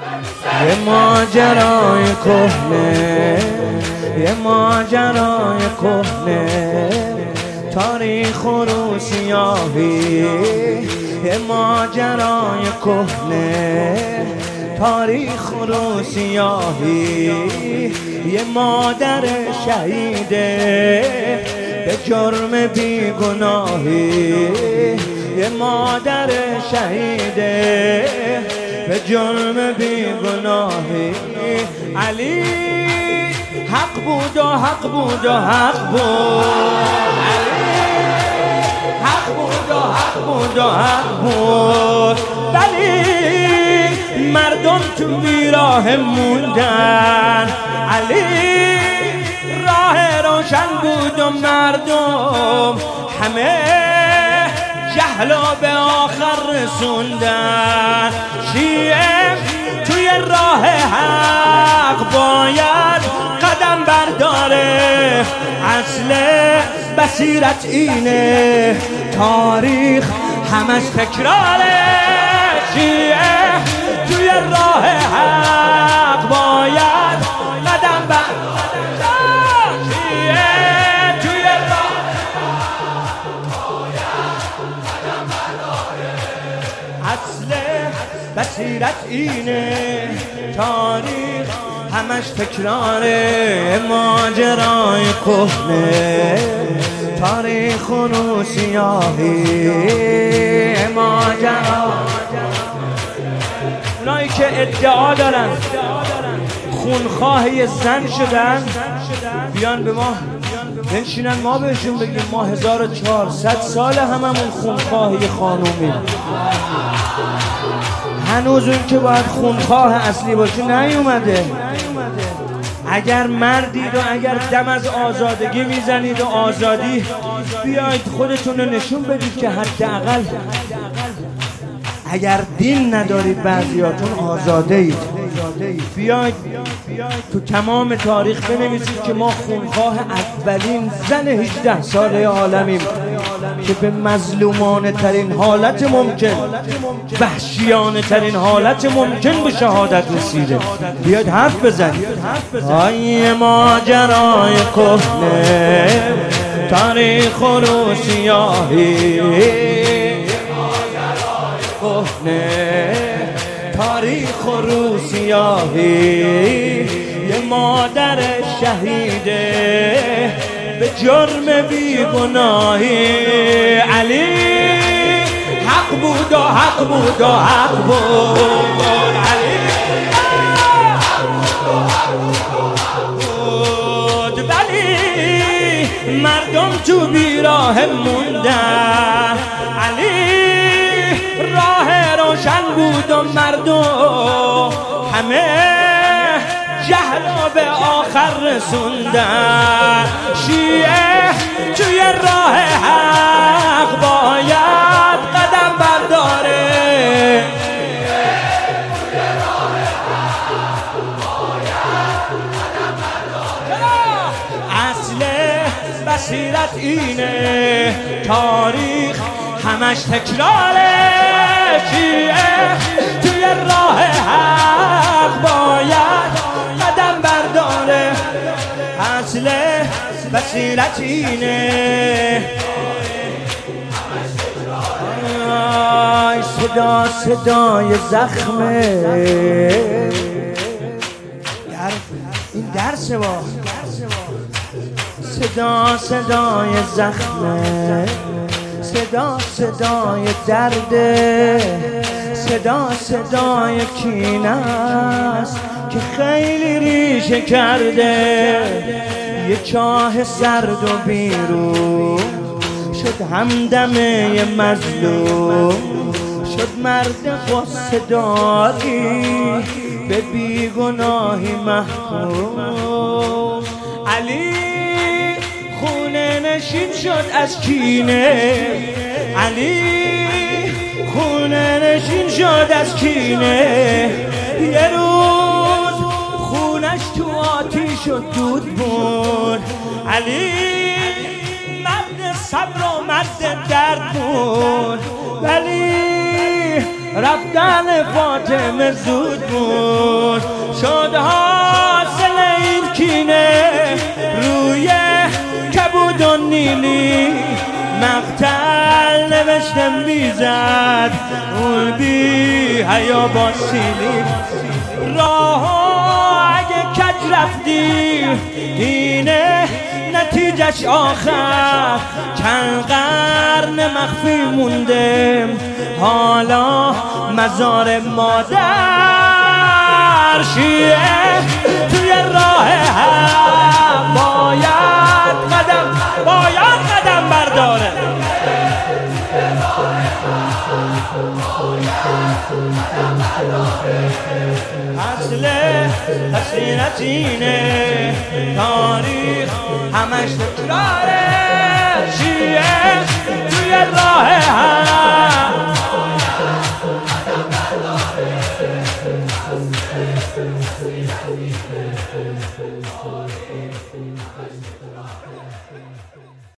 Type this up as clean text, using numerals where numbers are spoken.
یه ماجرای کهنه، یه ماجرای کهنه، تاریخ و روسیاهی. یه ماجرای کهنه، تاریخ و روسیاهی. یه مادر شهیده به جرم بیگناهی، یه مادر شهیده به جرم بیگناهی. علی حق بود و حق بود و حق بود، علی حق بود و حق بود و حق بود. ولی مردم تو بیراه موندن، علی راه روشن بود و مردم همه جهل به آخر رسوندن. شیعه توی راه حق باید قدم برداره، اصل بصیرت اینه، تاریخ همش تکراره. شیعه توی راه حق باید قدم برداره، شیعه توی راه اصل بصیرت اینه، تاریخ همش تکراره. ماجرای کهنه، تاریخ و روسیاهی. ماجرا اونایی که ادعا دارن خونخواه یه زن شدن بیان به ما بنشینن، ما بهشون بگیم ما 1400 سال هممون خونخواه یه خانومی. هنوز اون که باید خونخواه اصلی باشه نیومده. اگر مردید و اگر دم از آزادگی میزنید و آزادی، بیایید خودتون رو نشون بدید که حداقل اگر دین ندارید بعضیاتون آزاده اید. بیایید تو تمام تاریخ بنویسید که ما خونخواه اولین زن 18 ساله عالمیم که به مظلومانه ترین حالت ممکن، وحشیانه ترین حالت ممکن به شهادت رسیده. بیاید حرف بزنید. آیه ماجرای کهنه، تاریخ و روسیاهی. کهنه، تاریخ و روسیاهی. یه مادر شهیده به جرم بیگناهی. علی حق بود و حق بود و حق بود، علی حق بود. ولی مردم تو بیراه موندن، علی راه روشن بود و مردم همه جهل به آخر رسوندن. شیعه توی راه حق باید قدم برداره، اصل بصیرت اینه، تاریخ همش تکراره. شیعه توی راه حق باید قدم برداره، اصل بصیرت اینه. صدا صدای زخمه، این درسه با صدا صدای زخمه، صدا صدای درده، صدا صدای کینه است که خیلی ریشه کرده. یه چاه سرد و بیرون شد همدمه مظلوم، شد مرد غصه داری به بیگناهی محکوم. علی خونه نشین شد از کینه، علی خونه نشین شد از کینه. یه روز خونش تو آتیش و دود بود، علی مرد صبر و مرد درد بود. ولی رفتن فاطمه زود بود، شد حاصل این کینه روی کبود و نیلی. مقتل نوشتم بیزد اون بی حیا با سیلی. راه اگه کج رفتی اینه نتیجش آخر، چند قرن مخفی مونده حالا مزار مادر. شیعه توی راه هم باید قدم برداره. اصل حسینتینه تاریخ همش تکراره. شیعه توی راه هم